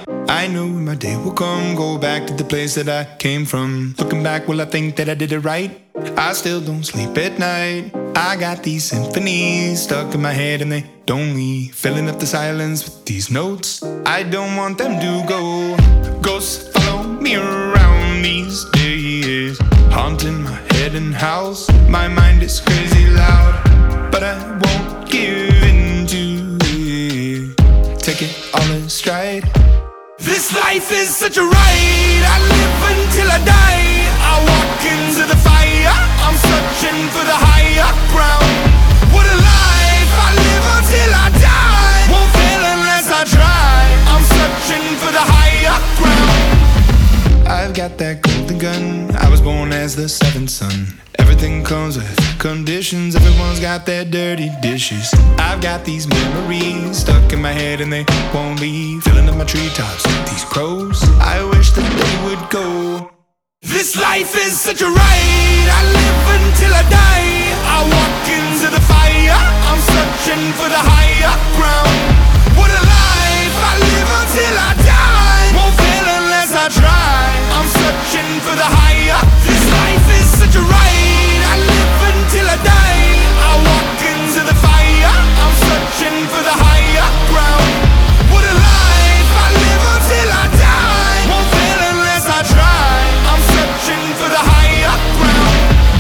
I know my day will come, go back to the place that I came from. Looking back, will I think that I did it right? I still don't sleep at night. I got these symphonies stuck in my head and they don't leave. Filling up the silence with these notes, I don't want them to go. Ghosts follow me around these days, haunting my head and house. My mind is crazy loud, but I won't give in to it. Take it all in stride. This life is such a ride, I live until I die. I walk into the fire, I'm searching for the higher ground. What a life, I live until I die. Won't fail unless I try, I'm searching for the higher ground. I've got that golden gun, I was born as the seventh son. Everything comes with conditions, everyone's got their dirty dishes. I've got these memories stuck in my head and they won't leave. Filling up my treetops with these crows, I wish that they would go. This life is such a ride, I live until I die. I walk into the fire, I'm searching for the higher ground. What a life, I live until I die. Won't fail unless I try, I'm searching for the higher. This life is such a ride, I live until I die. I walk into the fire, I'm searching for the higher ground. What a life, I live until I die. Won't fail unless I try, I'm searching for the higher ground.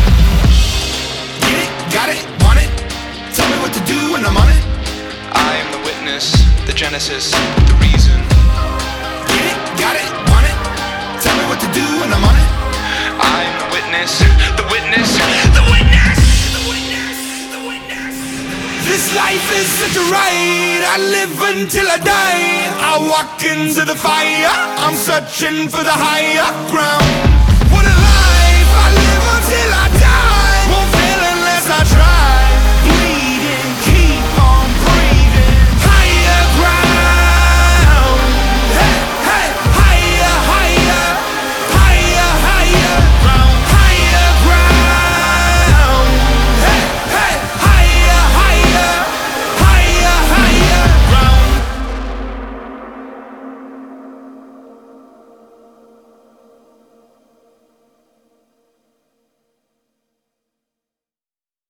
Get it, got it, want it, tell me what to do when I'm on it. I am the witness, the genesis, the reason. Get it, got it, want it, tell me what to do when I'm on it. I am the witness, the witness, the witness, the witness, the witness. This life is such a ride, I live until I die. I walk into the fire, I'm searching for the higher ground.